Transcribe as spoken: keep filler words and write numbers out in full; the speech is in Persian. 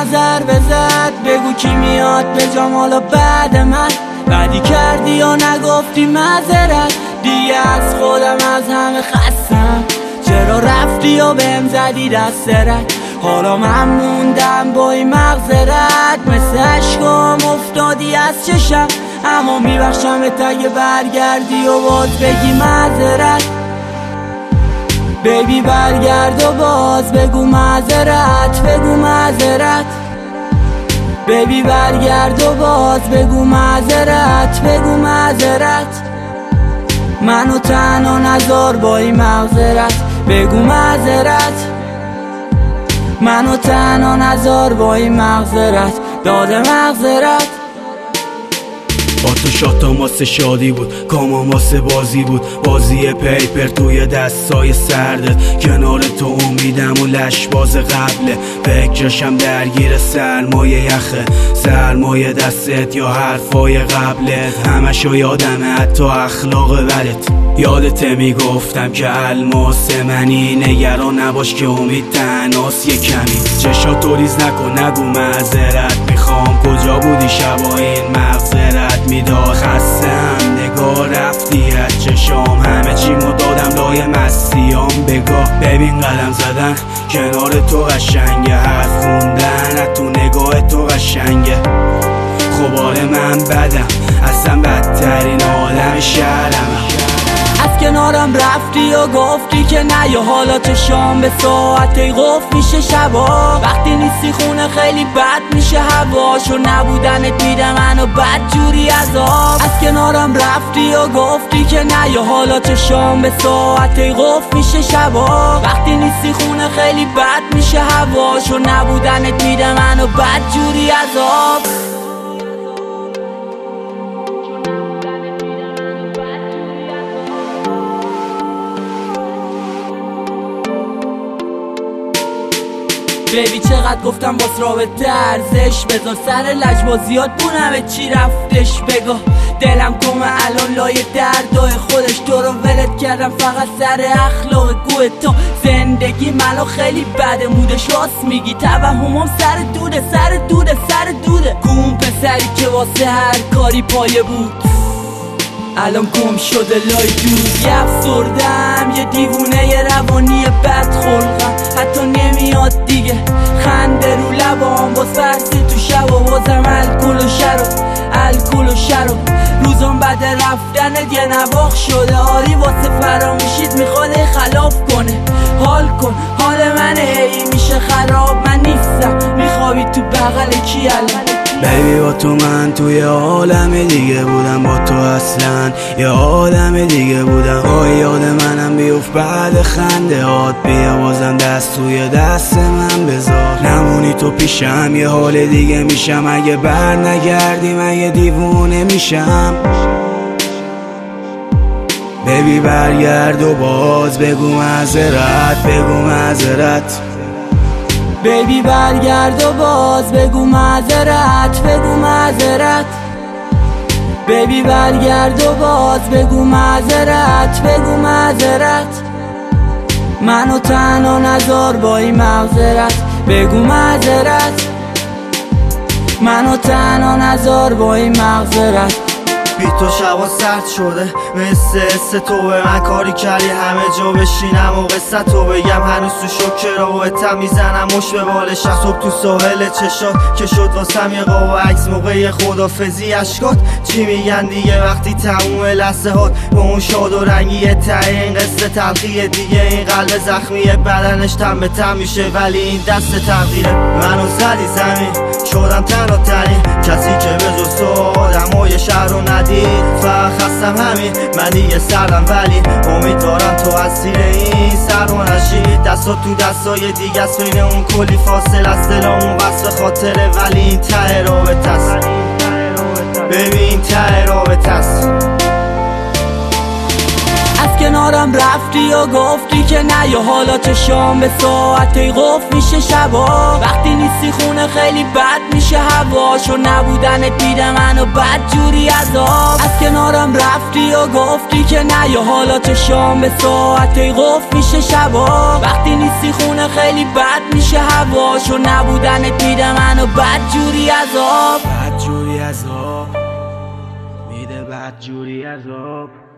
نظر بزد بگو کی میاد به جام حالا بعد من. بدی کردی و نگفتی معذرت، دیگه از خودم از همه خستم. چرا رفتی و بهم زدی دست رد، حالا من موندم با این مغزرت. مثل عشقام افتادی از چشم، اما میبخشمت اگه برگردی و باز بگی معذرت. بیبی برگرد و باز بگو معذرت، بگو معذرت. بیبی برگرد و باز بگو معذرت، بگو معذرت. منو تنها نذار با این مغزرت، بگو معذرت. منو تنها نذار با این مغزرت، داده مغزرت. با تو شاتم واسه شادی بود، کامم واسه بازی بود، بازی پیپر توی دستای سردت. کنار تو امیدم و لشباز قبله، فکرشم درگیر سرمایه یخه، سرمایه دستت یا حرفای قبلت. همشو یادمه حتی اخلاق بدت، یادت میگفتم که الماس منی، نگران نباش که امید تنهاست یه کمی. چشاتو ریز نکن نگو معذرت میخوام، کجا بودی شبا این مغزرت میداد. خستم نگاه رفتی از چشام، همه چیمو دادم لای مستیام. بگاه ببین قدم زدن کنار تو قشنگه، حرف خوندن از تو نگاه تو قشنگه. خب آره من بدم، اصلا بدترین آدم شهرمم. از کنارم رفتی و گفتی که نه، یا حالا چشام به ساعته قفل میشه شبا. وقتی نیستی خونه خیلی بد میشه هواش، و نبودن دیده منو بد جوری عذاب. از کنارم رفتی و گفتی که نه، یا حالا چشام به ساعته قفل میشه شبا. وقتی نیستی خونه خیلی بد میشه هواش، و نبودن دیده منو بد جوری عذاب. بیبی چقدر گفتم باز رابطه ارزش بذار، سر لجبازیات بونمه چی رفتش. بگاه دلم گمه الان لای دردای خودش، تو رو ولت کردم فقط سر اخلاق گوه. تا زندگی منو خیلی بده مودش، راست میگی توهمم سر دوده سر دوده سر دوده. گم پسری که واسه هر کاری پایه بود، الان گم شده لای دود. یه افسردم یه دیوونه یه روانی بد خلقم، حتی نمیاد دیگه خنده رو لبام. باز فرسی تو شب و بازم الکل و شراب، الکل و شراب. روزم بعد رفتنت یه نواخ شده، آری واسه فراموشیت میخواد خلاف کنه. حال کن حال من هی میشه خراب، من نیستم میخوابی تو بغل کی الان. بیبی با تو من توی عالم دیگه بودم، با تو اصلا یه عالم دیگه بودم. آی یاد منم بیفت بعد خنده هات، بیا بازم دست توی دست من بذار. نمونی تو پیشم یه حال دیگه میشم، اگه بر نگردی من یه دیوونه میشم. بیبی برگرد و باز بگو معذرت، بگو معذرت. بیبی برگرد و باز بگو معذرت، بگو معذرت. بیبی برگرد و باز بگو معذرت، بگو معذرت. منو تنها نذار با این مغزرت، بگو معذرت. منو تنها نذار با این مغزرت. بی تو شبا سرد شده مثل حس تو، به من کاری کردی همه جا بشینم و قصه تو بگم. هنوز تو شوکه رو اتم میزنم مش به بالش، صبح تو ساحل چشات که شد واسم یه قاب عکس موقع خدافزی اشکات. چی میگن دیگه وقتی تموم لحظه هات با اون شاد و رنگی ته این قصه تلخیه دیگه. این قلب زخمیه بدنش تم به تم میشه، ولی این دست تقدیره. منو زدی زمین شدم تنها تنی، کسی که به جز تو آدمای شهر رو ندید. فقط خستم همین من دیگه سردم، ولی امیدوارم تو از زیر این سرما نشی. دستا تو دستای دیگه است، بین اون کلی فاصله است. دلمون بس خاطره ولی این ته رابطه است. ببین ته رابطه است. از کنارم کنارم رفتی و گفتی که نه یا حالا چشام به ساعتی قفل میشه شبا وقتی نیستی خونه خیلی بد میشه هوا چون نبودن دیده منو بد جوری عذاب از کنارم رفتی و گفتی که نه یا حالا چشام به ساعتی قفل میشه شبا وقتی نیستی خونه خیلی بد میشه هوا چون نبودن دیده منو بد جوری عذاب بد جوری عذاب میده بد جوری عذاب